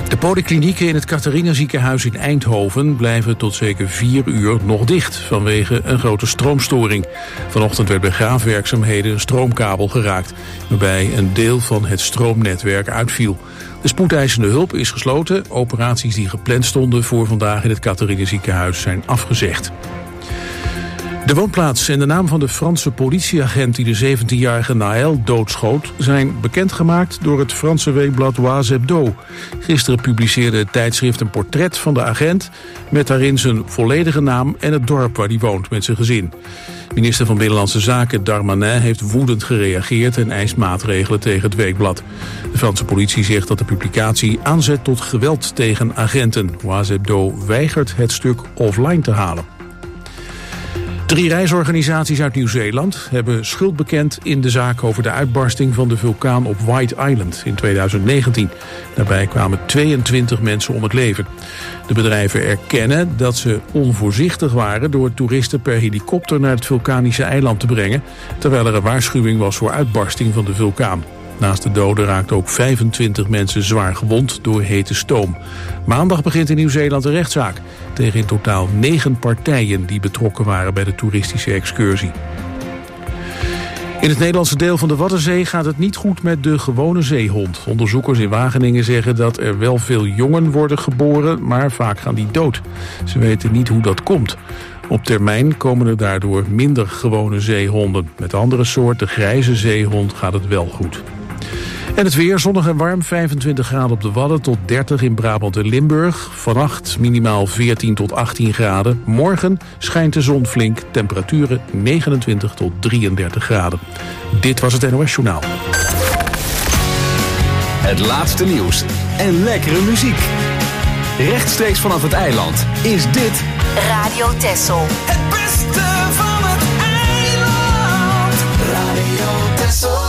De polyklinieken in het Catharina ziekenhuis in Eindhoven blijven tot zeker 4 uur nog dicht vanwege een grote stroomstoring. Vanochtend werd bij graafwerkzaamheden een stroomkabel geraakt, waarbij een deel van het stroomnetwerk uitviel. De spoedeisende hulp is gesloten. Operaties die gepland stonden voor vandaag in het Catharina ziekenhuis zijn afgezegd. De woonplaats en de naam van de Franse politieagent die de 17-jarige Naël doodschoot zijn bekendgemaakt door het Franse weekblad Oise Hebdo. Gisteren publiceerde het tijdschrift een portret van de agent met daarin zijn volledige naam en het dorp waar hij woont met zijn gezin. Minister van Binnenlandse Zaken Darmanin heeft woedend gereageerd en eist maatregelen tegen het weekblad. De Franse politie zegt dat de publicatie aanzet tot geweld tegen agenten. Oise Hebdo weigert het stuk offline te halen. 3 reisorganisaties uit Nieuw-Zeeland hebben schuld bekend in de zaak over de uitbarsting van de vulkaan op White Island in 2019. Daarbij kwamen 22 mensen om het leven. De bedrijven erkennen dat ze onvoorzichtig waren door toeristen per helikopter naar het vulkanische eiland te brengen, terwijl er een waarschuwing was voor uitbarsting van de vulkaan. Naast de doden raakten ook 25 mensen zwaar gewond door hete stoom. Maandag begint in Nieuw-Zeeland een rechtszaak tegen in totaal 9 partijen die betrokken waren bij de toeristische excursie. In het Nederlandse deel van de Waddenzee gaat het niet goed met de gewone zeehond. Onderzoekers in Wageningen zeggen dat er wel veel jongen worden geboren, maar vaak gaan die dood. Ze weten niet hoe dat komt. Op termijn komen er daardoor minder gewone zeehonden. Met andere soorten grijze zeehond gaat het wel goed. En het weer, zonnig en warm, 25 graden op de Wadden tot 30 in Brabant en Limburg. Vannacht minimaal 14 tot 18 graden. Morgen schijnt de zon flink, temperaturen 29 tot 33 graden. Dit was het NOS Journaal. Het laatste nieuws en lekkere muziek. Rechtstreeks vanaf het eiland is dit Radio Texel. Het beste van het eiland. Radio Texel.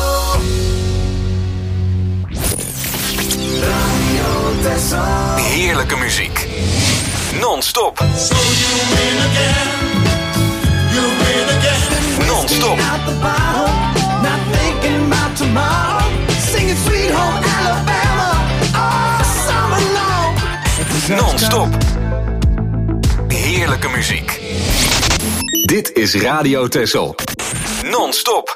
Radio Texel. heerlijke muziek. Non-stop. So you win again. You win again. Non-stop. Out the bottle, not thinking about tomorrow. Singing Sweet Home Alabama. Oh, summer long. Non-stop. Heerlijke muziek. Dit is Radio Texel. Non-stop.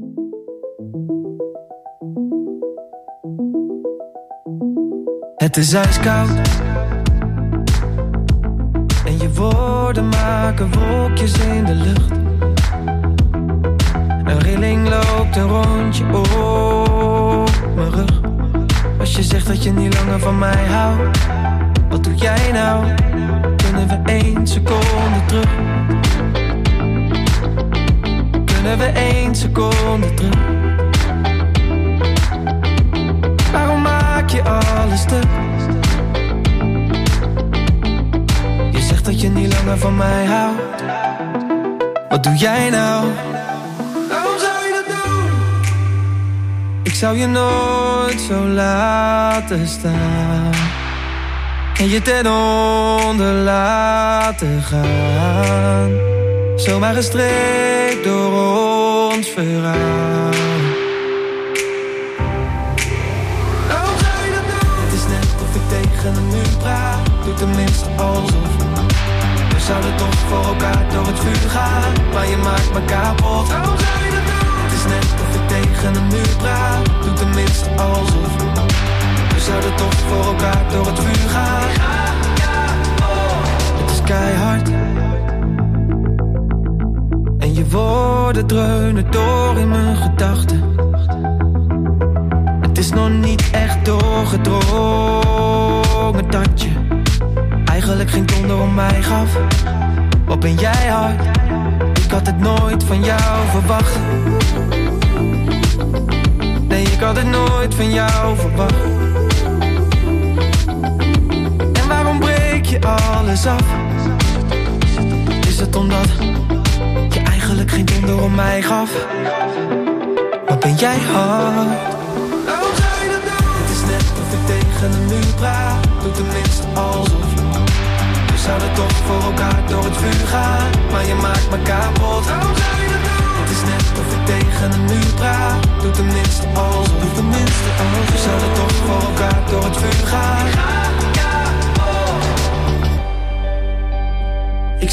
Het is ijskoud en je woorden maken wolkjes in de lucht. Een rilling loopt een rondje op mijn rug. Als je zegt dat je niet langer van mij houdt, wat doe jij nou? Kunnen we 1 seconde terug? Kunnen we 1 seconde terug? Waarom maak je alles stuk? Je zegt dat je niet langer van mij houdt. Wat doe jij nou? Waarom zou je dat doen? Ik zou je nooit zo laten staan en je ten onder laten gaan. Zomaar gestreekt door ons verhaal. Tegen een muur praat, doe tenminste alsof. We zouden toch voor elkaar door het vuur gaan, maar je maakt me kapot. Waarom zou je dat doen? Het is net of ik tegen een muur praat, doe tenminste alsof. We zouden toch voor elkaar door het vuur gaan. Het is keihard en je woorden dreunen door in mijn gedachten. Het is nog niet echt doorgedrongen dat je eigenlijk geen donder om mij gaf. Wat ben jij hard? Ik had het nooit van jou verwacht. Nee, ik had het nooit van jou verwacht. En waarom breek je alles af? Is het omdat je eigenlijk geen donder om mij gaf? Wat ben jij hard? Tegen een muur praat, doe tenminste alsof. We zouden toch voor elkaar door het vuur gaan, maar je maakt me kapot. Waarom zou je dat doen? Het is net of ik tegen een muur praat, doe tenminste alsof. We zouden toch voor elkaar door het vuur gaan.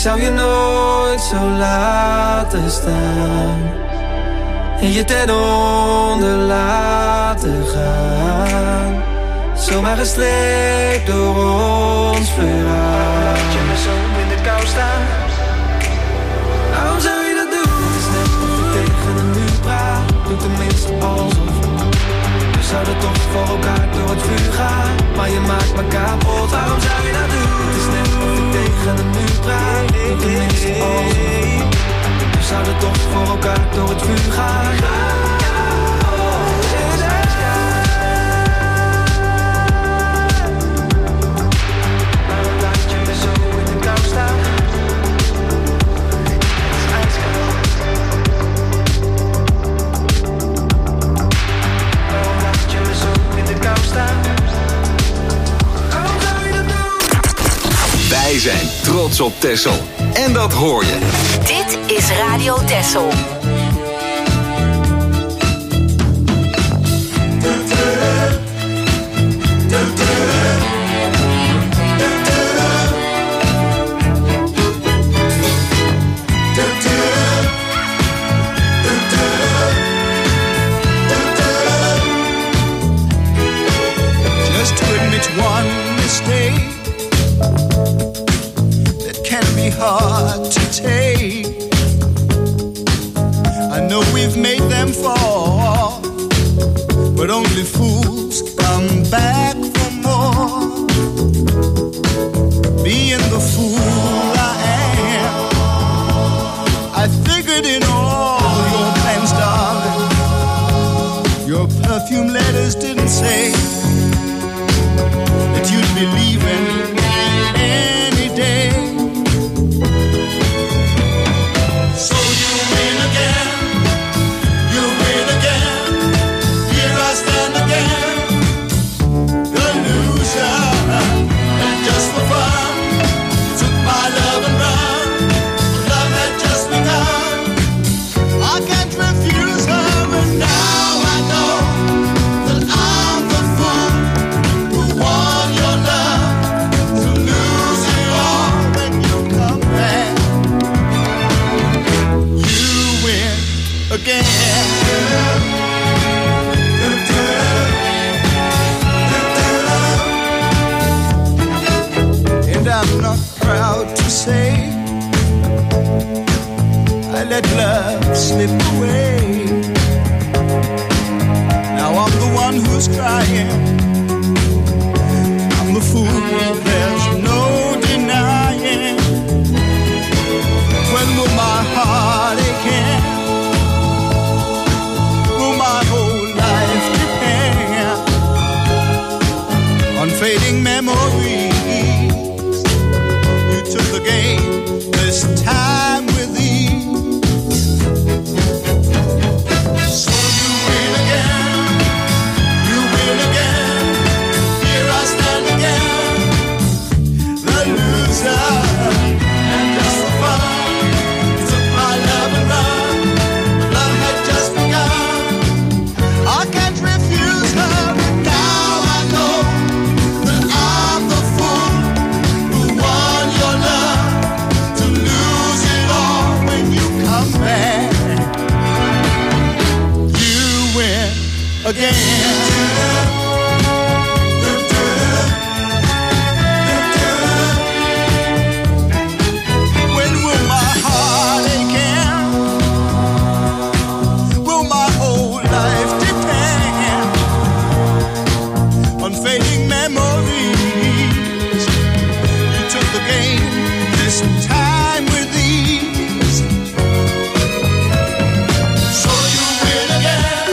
zou je nooit zo laten staan en je ten onder laten gaan. Zomaar gestreept door ons verhaal. Laat je me zo in de kou staan. Waarom zou je dat doen? Het is net of je tegen een muur praat. Doe tenminste alsof. We zouden toch voor elkaar door het vuur gaan. Maar je maakt me kapot. Waarom zou je dat doen? Het is net of je tegen een muur praat. Doe tenminste alsof. We zouden toch voor elkaar door het vuur gaan. Wij zijn trots op Texel. En dat hoor je. Dit is Radio Texel. Just to admit one mistake that can be hard to take. I know we've made them fall, but only fools come back for more. Being the fool I am, I figured in all your plans, darling. Your perfume letters didn't say that you'd be leaving any day. So you win again, here I stand again, the loser, and just for fun, you took my love and run, love had just begun, I can't refuse her, and now I know that I'm the fool who won your love, to lose it all when you come back. You win again. And I'm not proud to say I let love slip away. Now I'm the one who's crying, I'm the fool, there's no denying. When will my heart again? Will my whole life depend on fading memories? You took the game this time with ease. So you win again, here I stand again, the loser, and just for fun, you took my love and run, love had just begun, I can't refuse her, but now I know that I'm the fool who won your love, to lose it all when you come back. You win again. When will my heart again? Will my whole life depend on fading memories? You took the game this time with ease. So you win again,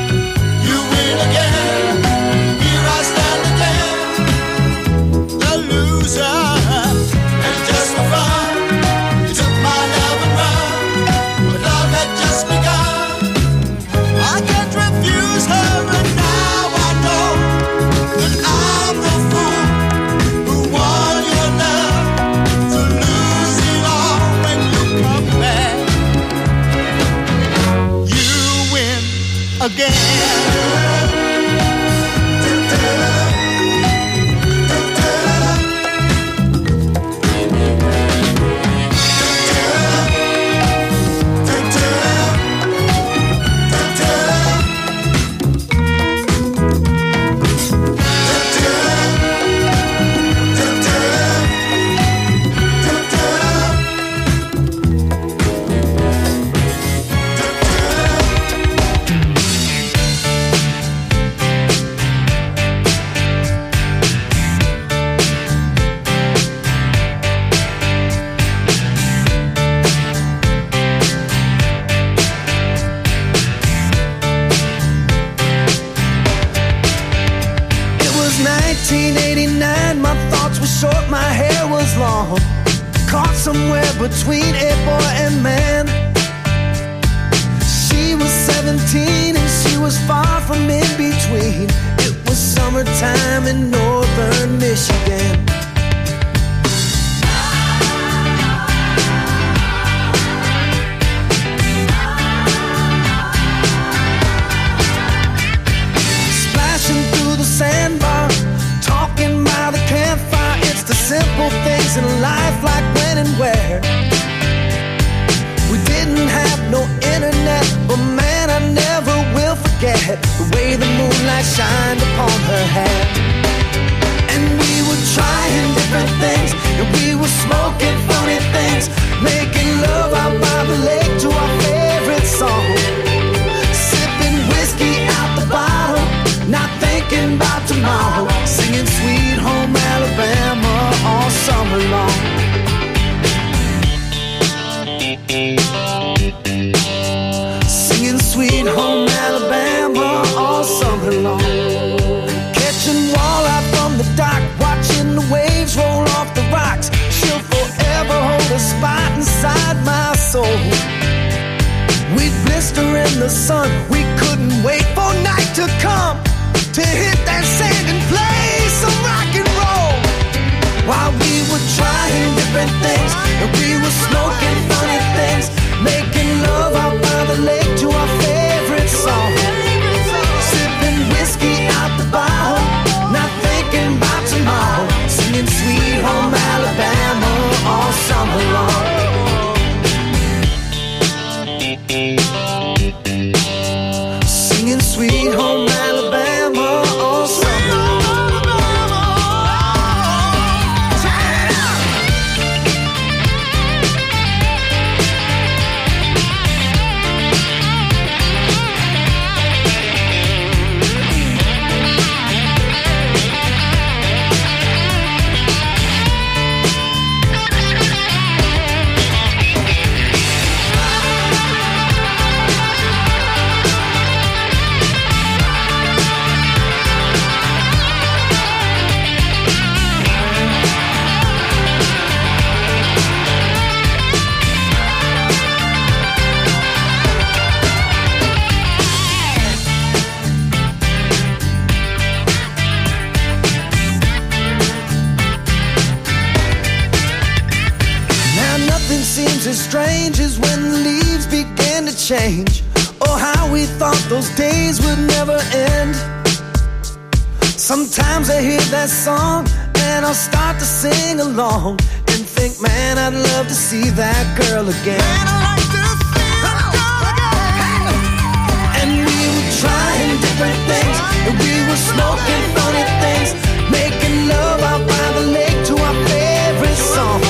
here I stand again, the loser, and just for fun, you took my love and run, but love had just begun, I can't refuse her, and now I know that I'm the fool who won your love, my thoughts were short, my hair was long. Caught somewhere between a boy and man. She was 17 and she was far from in between. It was summertime in northern Michigan. Splashing through the sandbar, talking by the campfire. It's the simple things in life, like when and where. We didn't have no internet, but man, I never will forget the way the moonlight shined upon her hair. And we were trying different things, and we were smoking funny things, making love out by the lake to our favorite song. Sipping whiskey out the bottle, not thinking about tomorrow, singing Sweet Home Alabama all summer long. Singing Sweet Home Alabama all summer long. Catching walleye from the dock, watching the waves roll off the rocks. She'll forever hold a spot inside my soul. We'd blister in the sun, we couldn't wait for night to come, to hit that sand and play some rock and roll. While we were trying different things, and we were smoking funny things, making love out by the lake to our favorite song. Sipping whiskey out the bottle, not thinking about tomorrow, singing Sweet Home Alabama all summer long. Singing Sweet Home Alabama all summer long. As strange as when the leaves began to change. Oh, how we thought those days would never end. Sometimes I hear that song and I'll start to sing along and think, man, I'd love to see that girl again. Man, I'd like to see that girl again. And we were trying different things, and we were smoking funny things, making love out by the lake to our favorite song.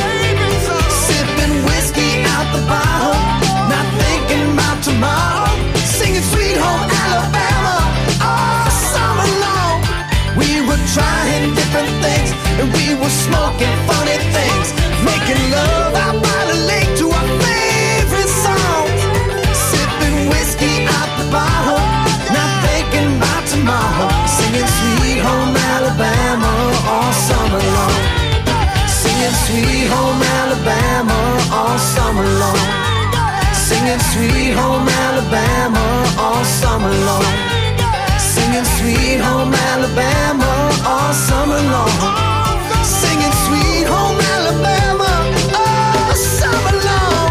The bottle, not thinking about tomorrow, singing Sweet Home Alabama all summer long. We were trying different things, and we were smoking funny things, making love out by the lake to our favorite songs. Sipping whiskey out the bottle, not thinking about tomorrow, singing Sweet Home Alabama all summer long. Singing Sweet Home Alabama all summer long. Singing Sweet Home Alabama all summer long. Singing Sweet Home Alabama all summer long. Singing Sweet Home Alabama all summer long.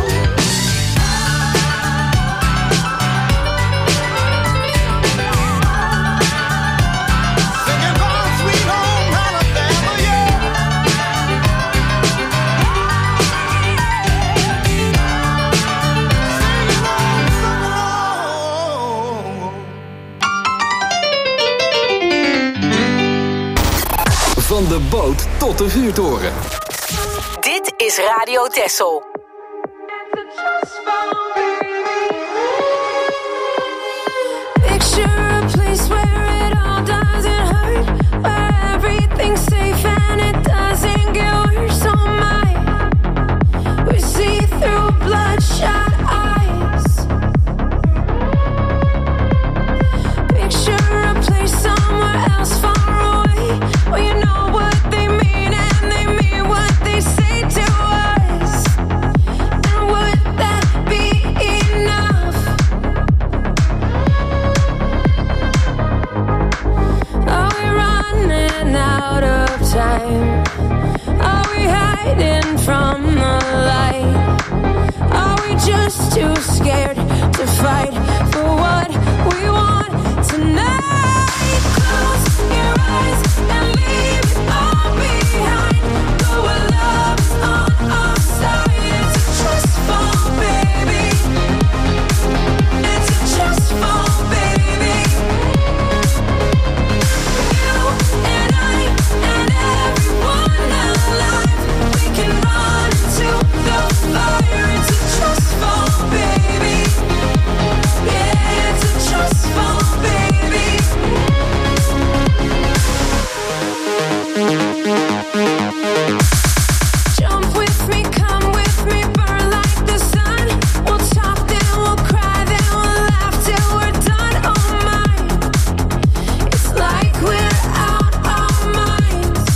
Singing about Sweet Home Alabama, yeah. Van de boot tot de vuurtoren. Dit is Radio Texel. Picture a place where it all doesn't hurt, where everything's safe and it doesn't get worse. Oh my, we see through bloodshot eyes. Picture a place somewhere else far away, where you know what they mean. time? Are we hiding from the light? Are we just too scared to fight for what we want tonight? Close your eyes and leave it all behind. Go where love is on our side. It's a trust fall, baby. It's a trust fall, baby. You and I and everyone alive, we can run into the fire. It's a trust fall, baby. Yeah, it's a trust fall, baby. Jump with me, come with me, burn like the sun. We'll talk, then we'll cry, then we'll laugh till we're done. Oh my, it's like we're out our minds.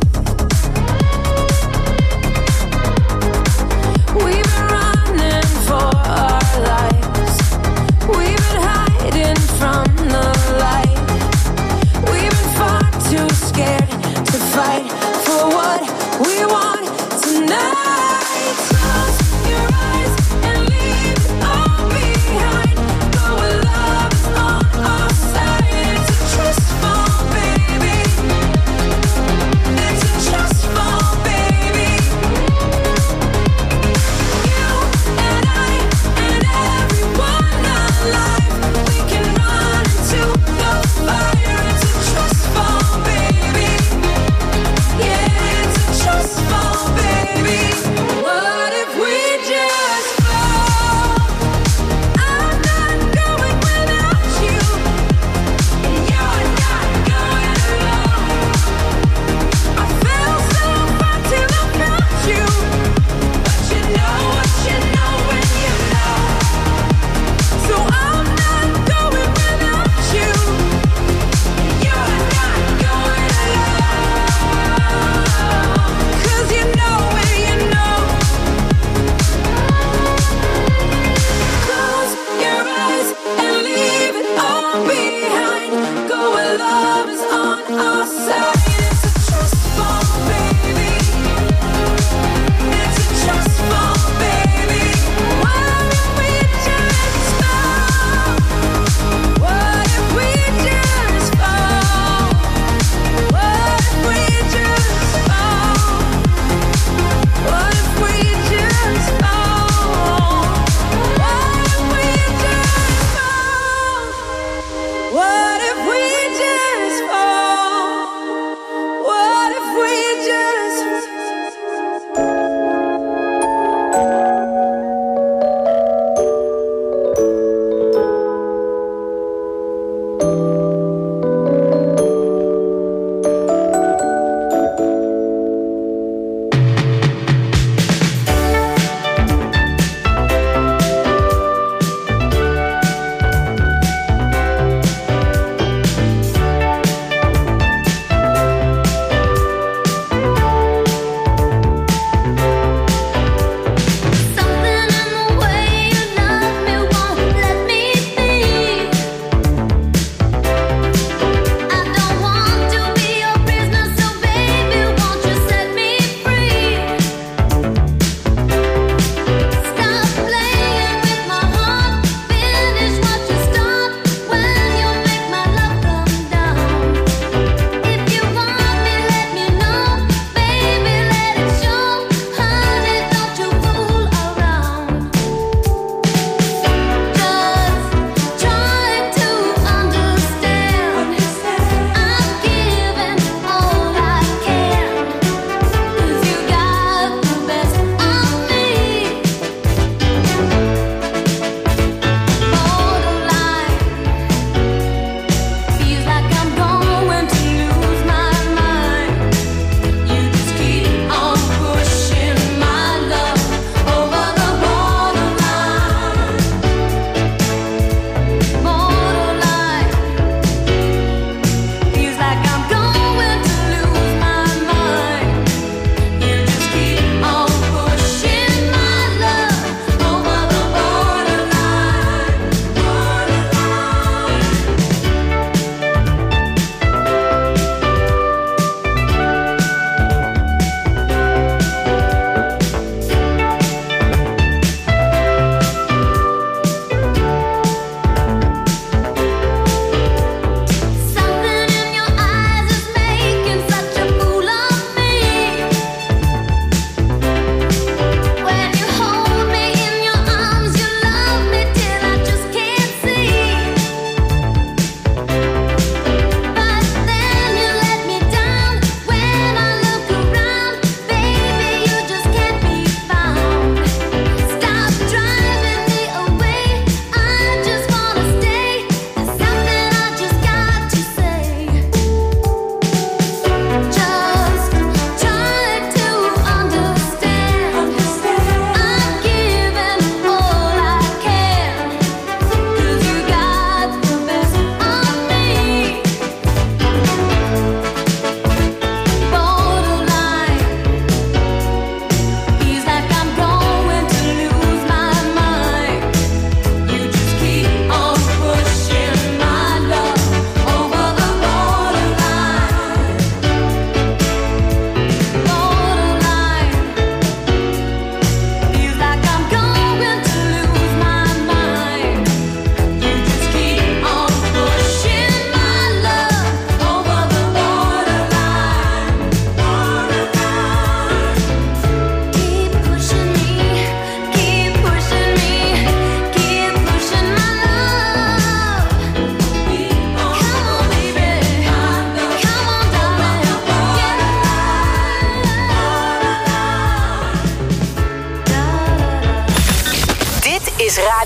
We've been running for our lives. We've been hiding from the light. We've been far too scared to fight for what we want tonight. Close your eyes and leave it all behind. Go where love is on our side. It's a trust fall, baby. It's a trust fall, baby. You and I and everyone alive, we can run into the fire. It's a trust fall, baby. Yeah, it's a trust fall, baby. What if we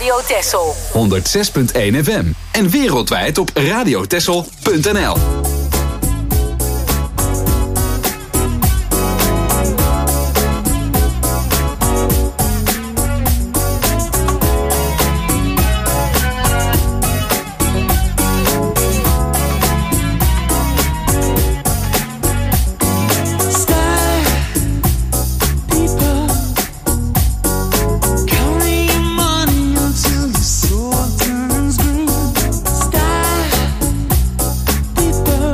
Radio Texel. 106.1 FM. En wereldwijd op radiotexel.nl. People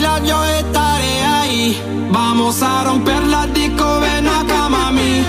fila yo estaré ahí. Vamos a romper la disco, ven acá, mami.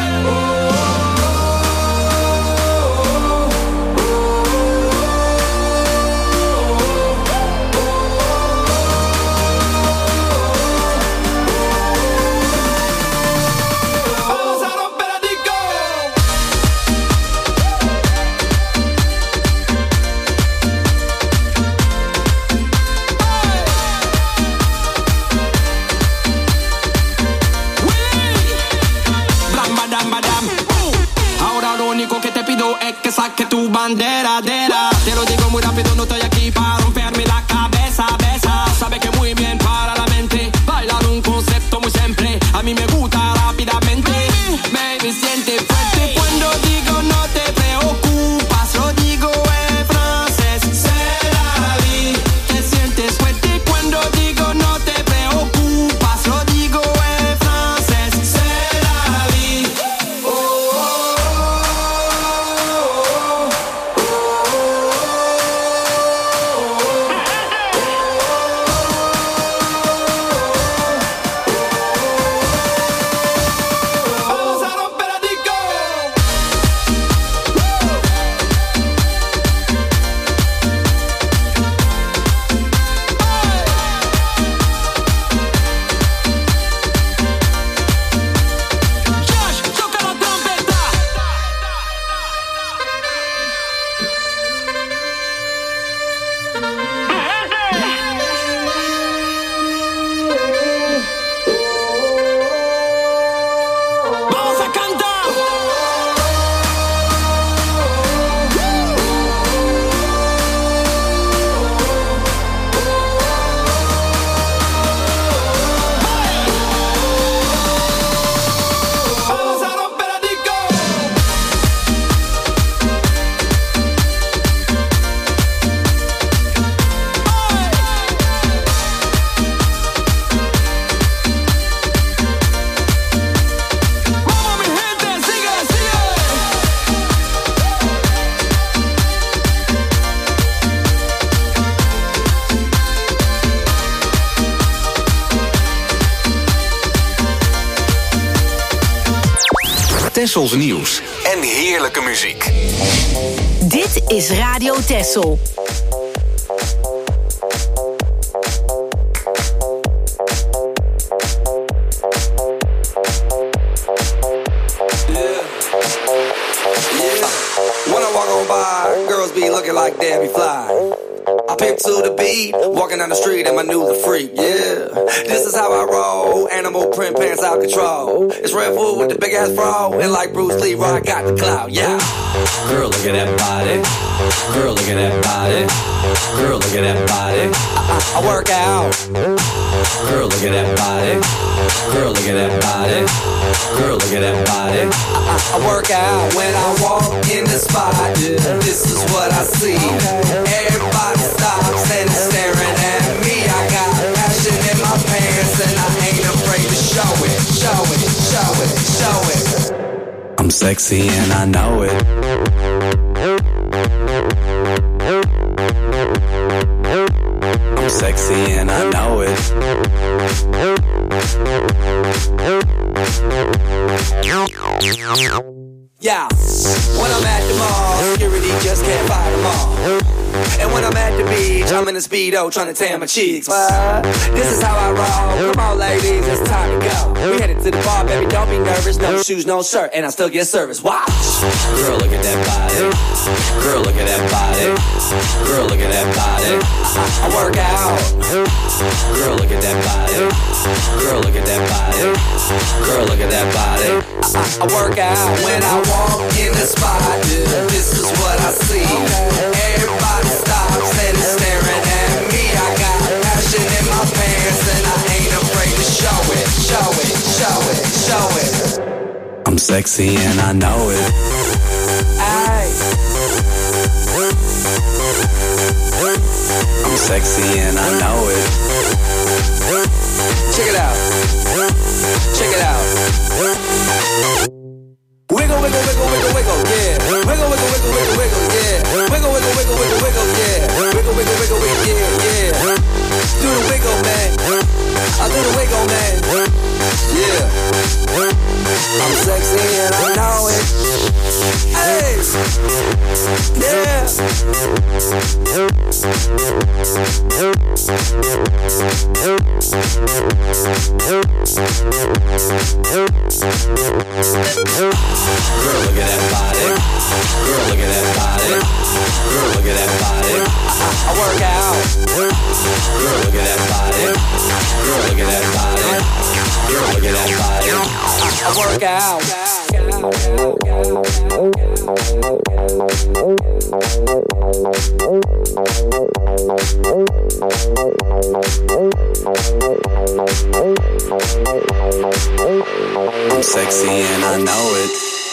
Que saque tu bandera, te lo digo muy rápido, no estoy aquí para romperme la cabeza, besa. Sabe que muy bien para la mente, bailar un concepto muy simple, a mí me gusta rápidamente. Baby, siente fuerte cuando digo no te preocupas, lo digo en francés, c'est la vie. Te sientes fuerte cuando digo no te preocupas, lo digo en francés, c'est la vie. Tessels nieuws en heerlijke muziek. Dit is Radio Tessel. When I walk on by, girls be looking like Debbie Fly. I pimp to the beat, walking down the street and my new the freak, yeah. This is how I roll, animal print pants out control. It's Red Bull with the big ass bra, and like Bruce Lee, I got the clout, yeah. Girl, look at that body. Girl, look at that body. Girl, look at that body. I work out. Girl, look at that body. Girl, look at that body. Girl, look at that body. I work out when I walk in the spot. This is what I see. Everybody stops and is staring at me. I got passion in my pants and I ain't afraid to show it. Show it, show it, show it. I'm sexy and I know it. I'm sexy and I know it. Yeah, when I'm at the mall, security just can't fight them all. And when I'm at the beach, I'm in a Speedo trying to tan my cheeks. But this is how I roll. Come on, ladies, it's time to go. We headed to the bar, baby, don't be nervous. No shoes, no shirt, and I still get service. Watch. Girl, look at that body. Girl, look at that body. Girl, look at that body. I work out. Girl, look at that body. Girl, look at that body. Girl, look at that body. I work out when I walk in the spot. This is what I see. Everybody stops and is staring at me. I got passion in my pants and I ain't afraid to show it. Show it, show it, show it. I'm sexy and I know it. Aye. I'm sexy and I know it. Check it out. Check it out. Wiggle, wiggle, wiggle, wiggle, wiggle, yeah. Wiggle, wiggle, wiggle, wiggle, wiggle, yeah. Wiggle, wiggle, wiggle, wiggle, wiggle, yeah. Wiggle, wiggle, wiggle, wiggle, yeah, yeah. Do the wiggle, man. the wiggle man. Yeah. I'm sexy and I know it. Hey. Yeah. Girl, look at that body. Girl, look at that body. Girl, look at that body. I work out. Girl, look at that body. Girl, look at that body. Girl, look at that body. I work out. I'm sexy and I know it.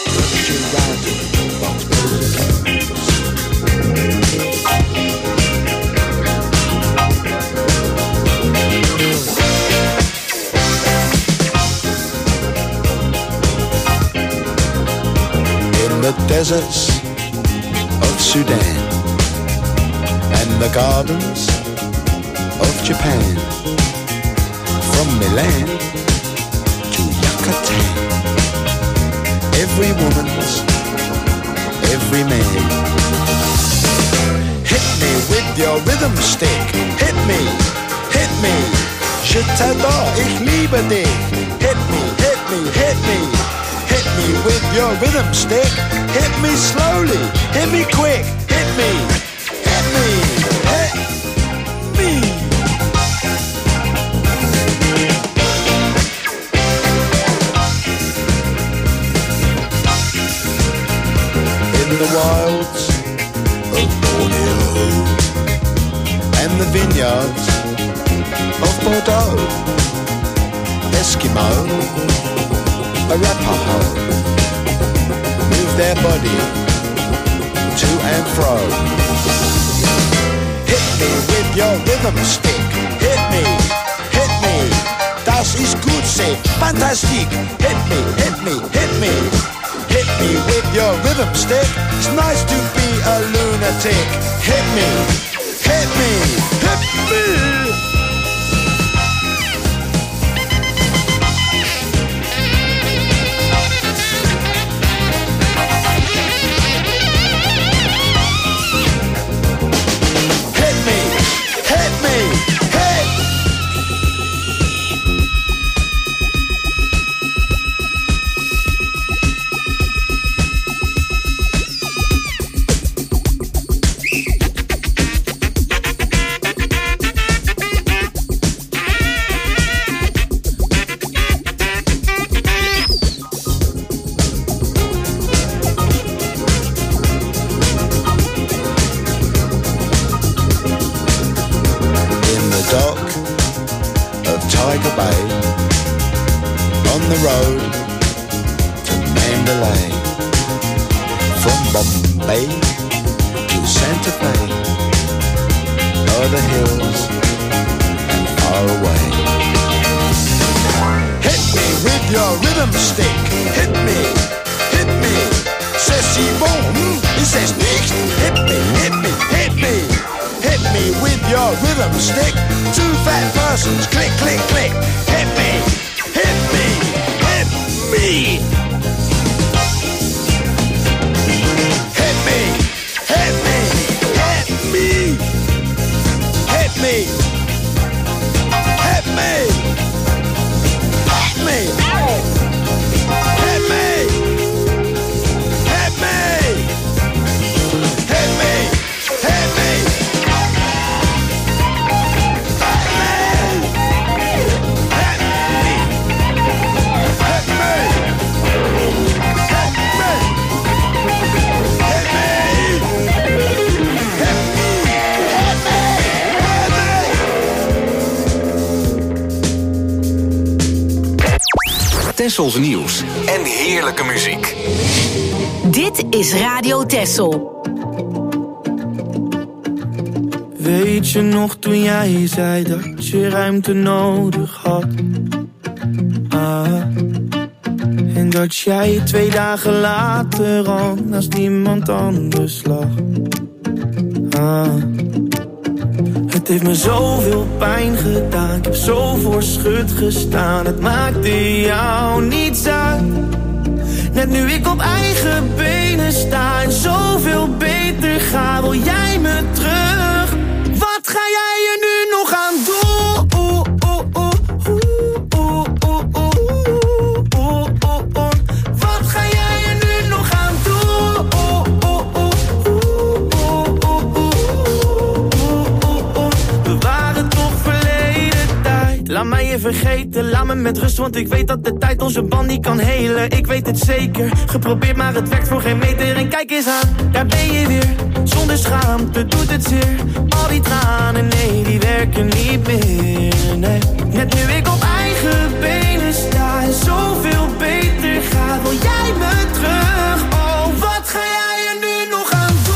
The deserts of Sudan and the gardens of Japan, from Milan to Yucatan, every woman's, every man. Hit me with your rhythm stick, hit me, je t'adore, ich liebe dich. Hit me, hit me, hit me. Hit me with your rhythm stick. Hit me slowly, hit me quick. Hit me, hit me, hit me. In the wilds of Borneo and the vineyards of Bordeaux, Eskimo, Arapaho, move their body to and fro. Hit me with your rhythm stick. Hit me, das ist gut, say, fantastic. Hit me, hit me, hit me. Hit me with your rhythm stick. It's nice to be a lunatic. Hit me, hit me, hit me. Tessels nieuws en heerlijke muziek. Dit is Radio Tessel. Weet je nog toen jij zei dat je ruimte nodig had? En dat jij 2 dagen later al naast niemand anders lag. Het Het heeft me zoveel pijn gedaan. Ik heb zo voor schut gestaan. Het maakte jou niets uit. Net nu ik op eigen benen sta en zoveel beter ga, wil jij me terug? Wat ga jij er nu nog aan doen? Wat ga jij er nu nog aan doen? We waren toch verleden tijd. Laat mij je vergeten, laat me met rust, want ik weet dat de tijd onze band niet kan helen. Ik weet het zeker, geprobeerd maar het werkt voor geen meter. En kijk eens aan, daar ben je weer, zonder schaamte doet het zeer. Al die tranen, nee, die werken niet meer, nee. Net nu ik op eigen benen sta en zoveel beter ga, wil jij me terug? Oh, wat ga jij er nu nog aan doen?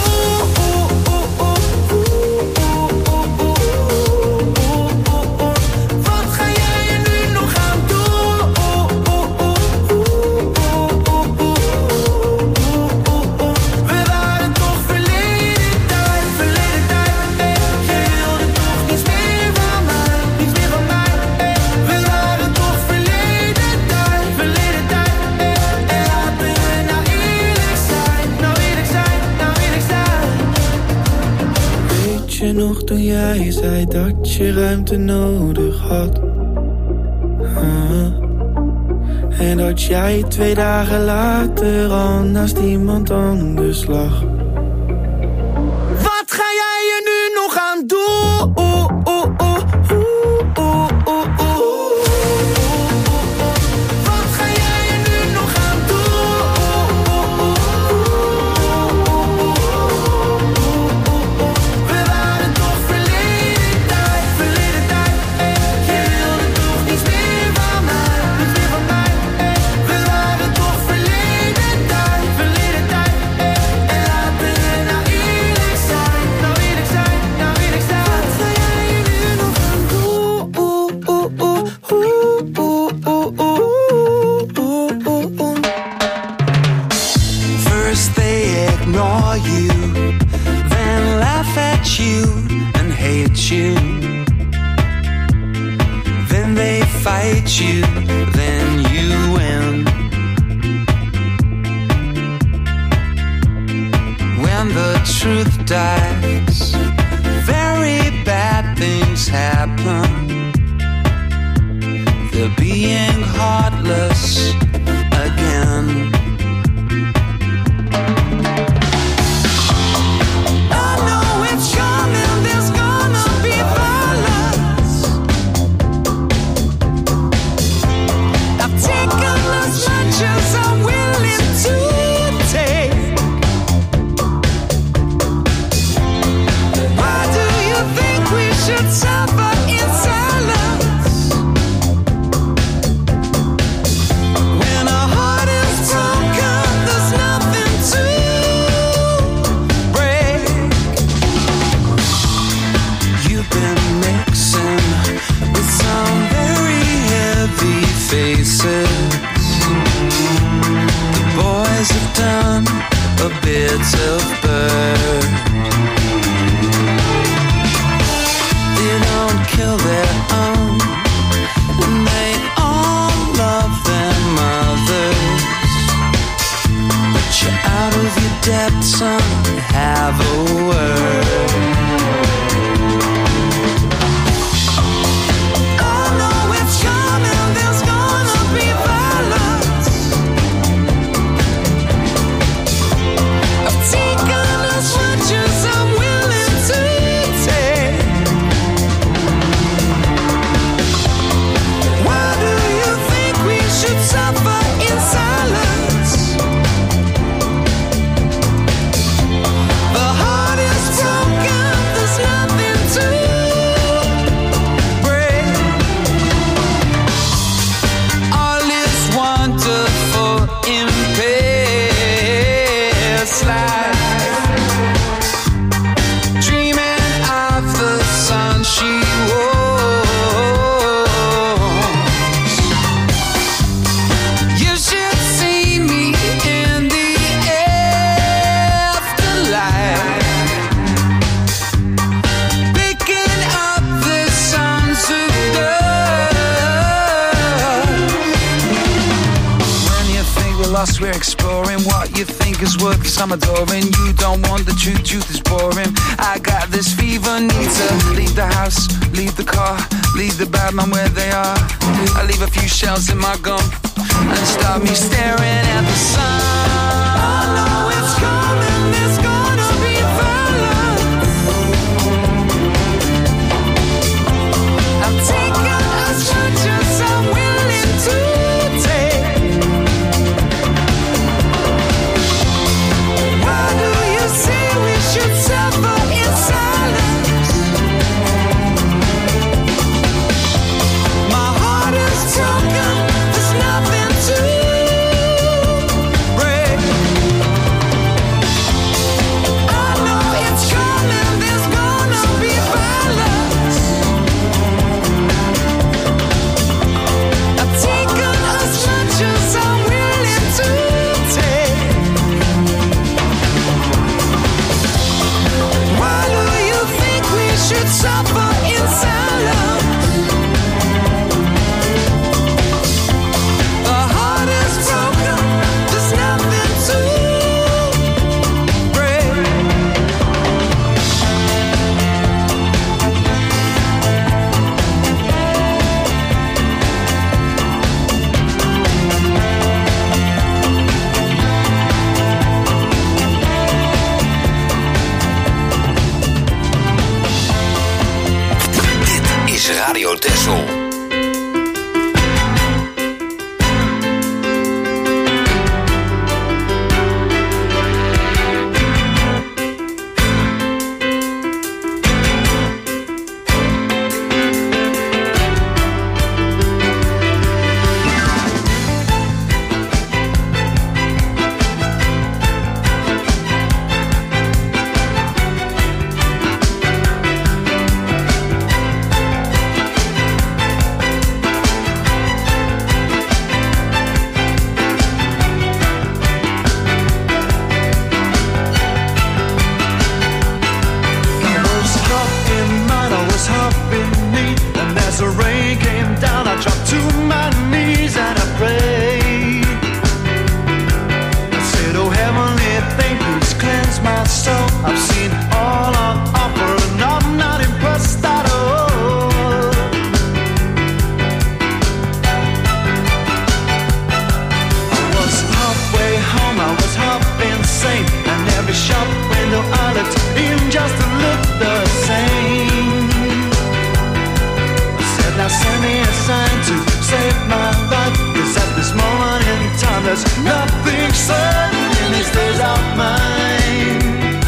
Nog toen jij zei dat je ruimte nodig had. En dat jij 2 dagen later al naast iemand anders lag. Wat ga jij er nu nog aan doen? Wat ga jij er nu nog aan doen? We waren toch verleden tijd. Je wilde toch niets meer van mij, niets meer van mij. We waren toch verleden tijd. En laten we nou eerlijk zijn, nou eerlijk zijn. Wat ga jij er nu nog aan doen? First they ignore you, then laugh at you and hate you. Then they fight you, then you win. When the truth dies, very bad things happen. They're being heartless again. The hardest lost, we're exploring. What you think is worth is I'm adoring. You don't want the truth, truth is boring. I got this fever, need to leave the house, leave the car, leave the bad man where they are. I leave a few shells in my gum and start me staring at the sun. I know it's coming, it's gonna be violence. I've taken as much as I'm willing to take. Why do you say we should suffer in silence? My heart is broken, there's nothing to break. I know it's coming, there's gonna be violence. I've taken as much as I'm willing to take. Why do you think we should suffer in silence? The heart is broken, there's nothing to break. Dit is Radio Texel. Nothing certain in these days of mine.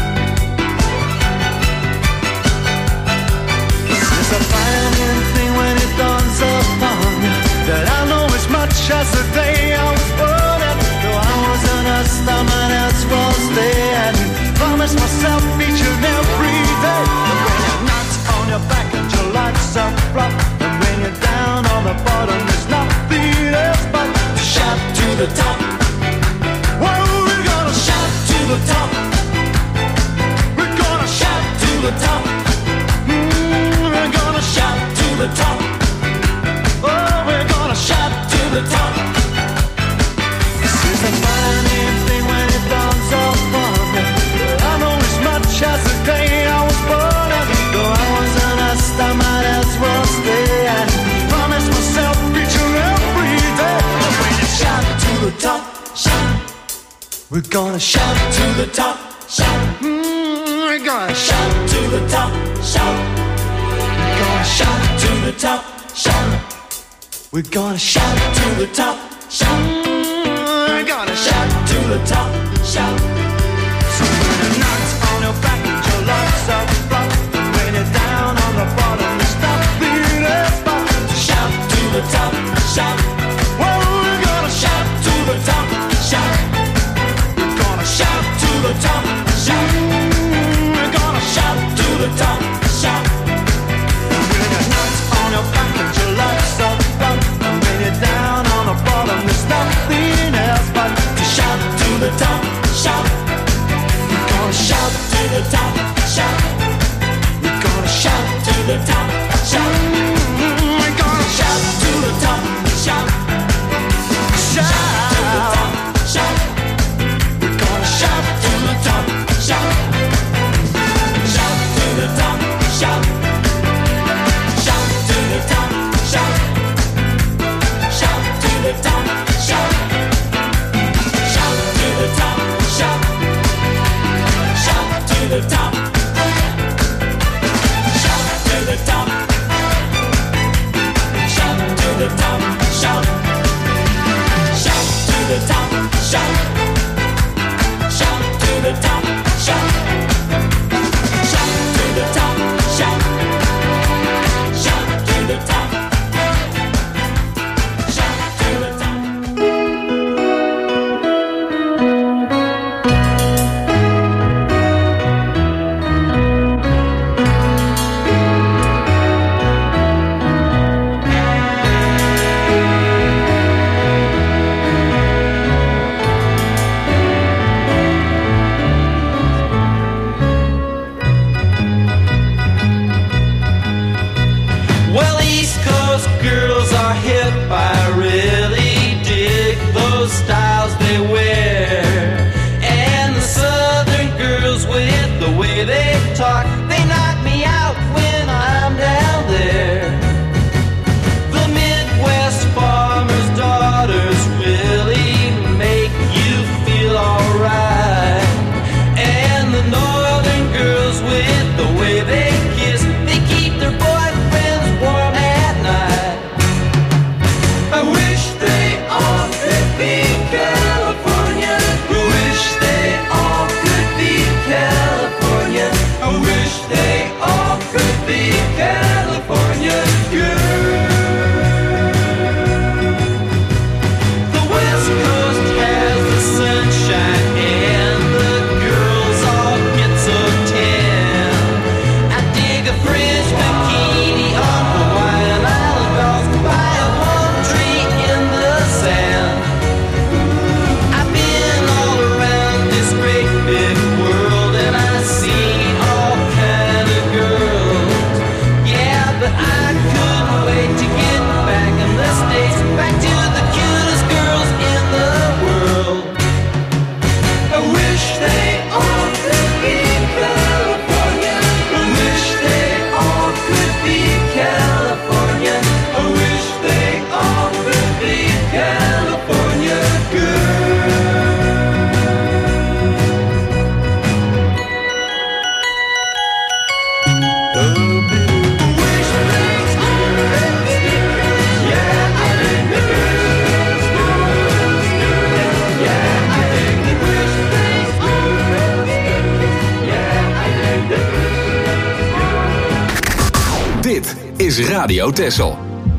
It's a finding thing when it dawns upon you that I know as much as the day I was born. And though I wasn't a star, mine else was there. And promised myself each and every day that when you're not on your back and your lights are rough, and when you're down on the bottom, there's nothing else but to shout to the top. The top. We're gonna shout to the top. We're gonna shout to the top. Oh, we're gonna shout to the top. This is a funny thing when it dawns upon me. I know as much as the day I was born. And though I wasn't a star, might as well stay. And promise myself each and every day that when you shout to the top, shout. We're gonna shout to the top, shout. We're gonna shout to the top, shout. We're gonna shout to the top, shout. We're gonna shout to the top, shout. We're gonna shout to the top, shout. So when you're not on your back and your lights are rough, and when you're down on the bottom, there's nothing else but to shout to the top, shout. Well, we're gonna shout to the top, shout. Shout to the top, shout. We're gonna shout to the top, shout. And when you're not on your back and your lights are rough, and when you're down on the bottom, there's nothing else but to shout to the top, shout. Coast girls are hip, I really dig those styles they wear. And the Southern girls with the way they talk, they knock me out when I'm down there. The Midwest farmers' daughters really make you feel alright. And the Northern girls with the way they kiss, they keep their boyfriends warm at night. I wish they all could be California. I wish they all could be California. I wish they all could be California girls. The West Coast has the sunshine and the girls all get so tan. I dig a French bikini on Hawaiian Island dolls by a palm tree in the sand. I've been all around this great big world and I see all kind of girls. Yeah, but I couldn't wait to get back in the States, back to the cutest girls in the world. I wish they all could be California. I wish they all could be California. I wish they all could be California Dit is Radio Texel.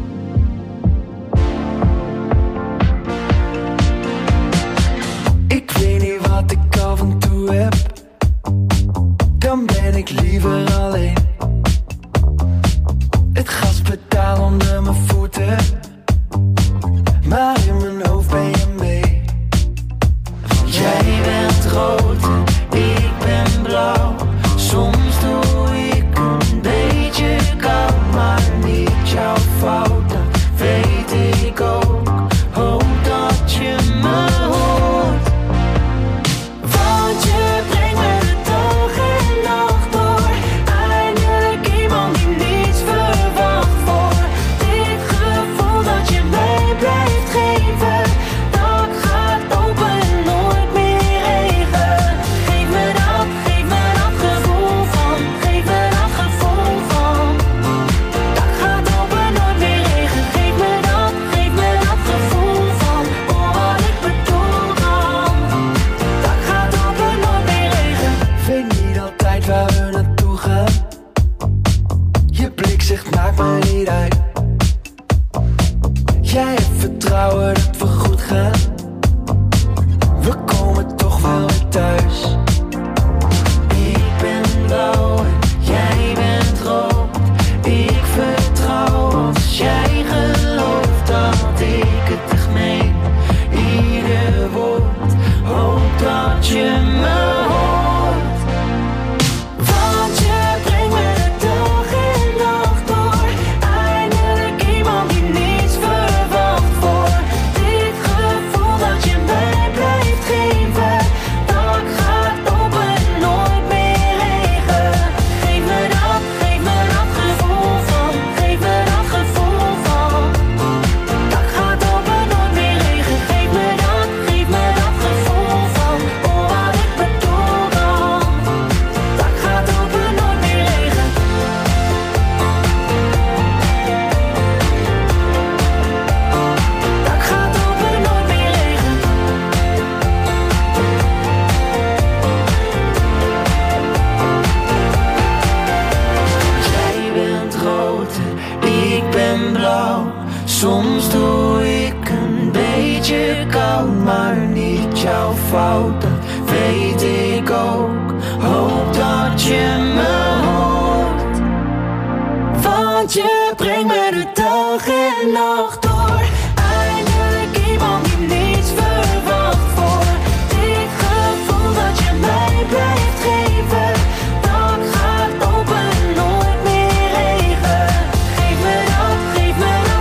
Ik weet niet wat ik af en toe heb, dan ben ik liever alleen. Het gaspedaal onder mijn voeten, maar in mijn hoofd ben je mee. Jij bent rood, ik ben blauw. Soms doe ik een beetje koud, maar niet jouw fout, dat weet ik ook. Hoop dat je me hoort, want je brengt me de dag en nacht door. Eindelijk iemand die niets verwacht voor. Dit gevoel dat je mij blijft geven, dat gaat open en nooit meer regen. Geef me dat gevoel van, geef me dat gevoel van. Dat gaat open, nooit meer regen. Geef me dat gevoel van. Oh, wat ik bedoel dan. Dat gaat open, nooit meer regen. Weet niet altijd waar we naartoe gaan. Je blik zegt maakt me niet uit. Jij hebt vertrouwen dat we goed gaan. We komen toch wel weer thuis. Ik ben blauw en jij bent rood. Ik vertrouw als jij gelooft dat ik het echt meen. Ieder woord, hoop dat je me hoort. Want je brengt me de dag en nacht door. Eindelijk iemand die niets verwacht voor. Dit gevoel dat je mij blijft geven, dat gaat open en nooit meer regen. Geef me dat gevoel van, geef me dat gevoel van. Dat gaat open, nooit meer regen. Geef me dat gevoel van. Oh, wat ik bedoel dan. Dat gaat open, nooit meer regen. Dat gaat open, nooit meer regen. Jij bent rood en ik ben blauw. Soms doe ik een beetje koud, maar niet jouw fout, dat weet ik ook. Hoop dat je me hoort, want je brengt me de dag en nacht door. Eindelijk iemand die niets verwacht voor. Dit gevoel dat je mij blijft geven, dat gaat open, nooit meer regen. Geef me dat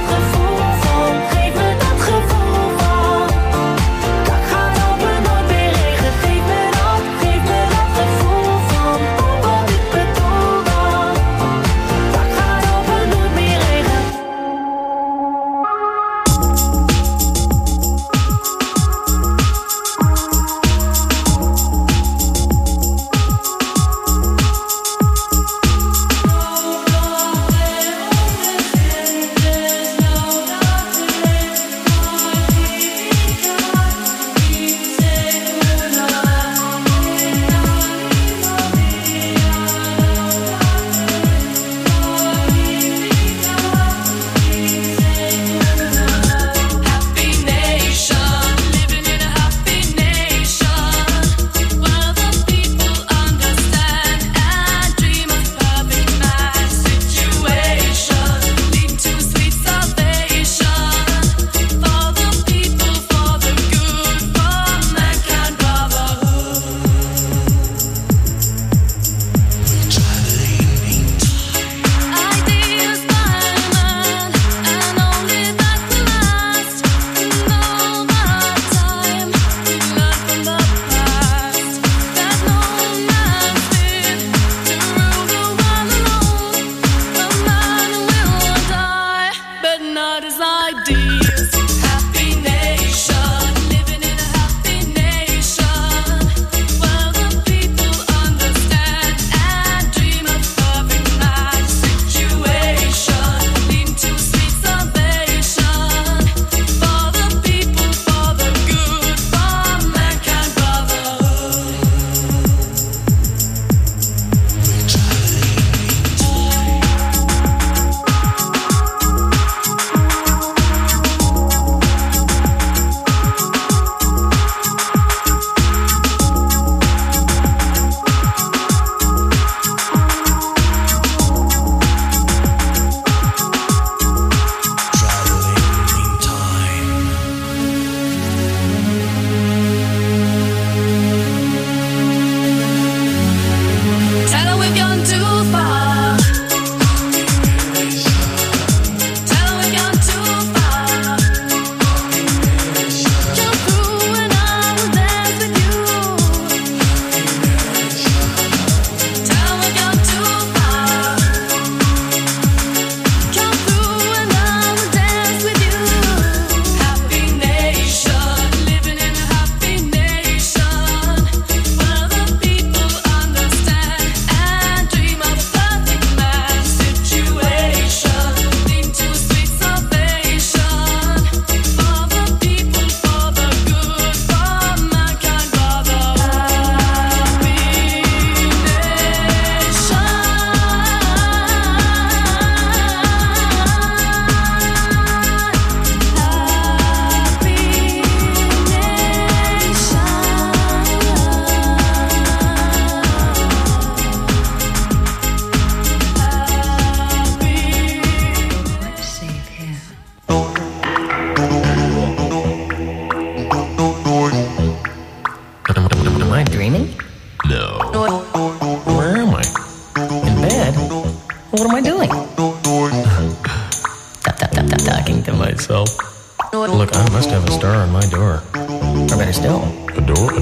itself. Look, I must have a star on my door. Or better still, a door.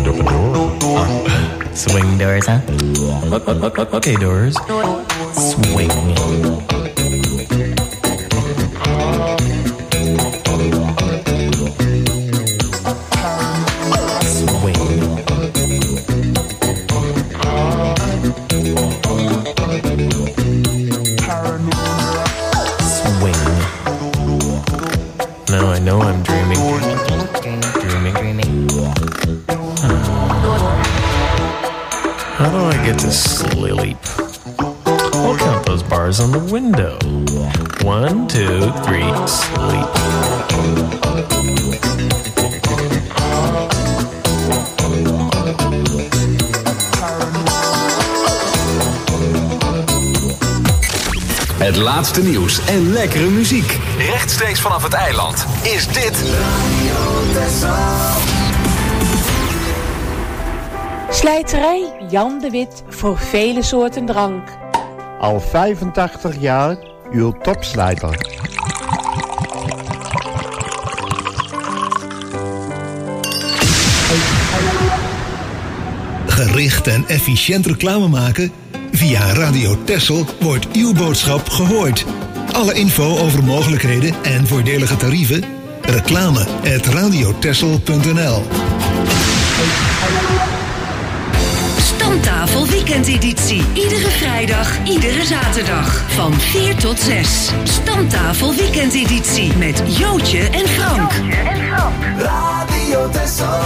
Swing doors, huh? Okay, doors. Swing. Now I know I'm dreaming. How do I get to sleep? I'll count those bars on the window. 1, 2, 3, sleep. Het laatste nieuws en lekkere muziek. Rechtstreeks vanaf het eiland is dit Slijterij Jan de Wit voor vele soorten drank. Al 85 jaar uw topslijter. Gericht en efficiënt reclame maken? Via Radio Texel wordt uw boodschap gehoord. Alle info over mogelijkheden en voordelige tarieven? reclame@radiotexel.nl. Stamtafel weekendeditie. Iedere vrijdag, iedere zaterdag. Van 4 tot 6. Stamtafel weekendeditie met Jootje en Frank. Radio Texel.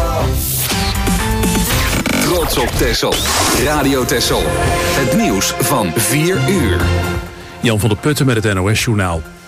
Trots op Texel. Radio Texel. Het nieuws van 4 uur. Jan van der Putten met het NOS-journaal.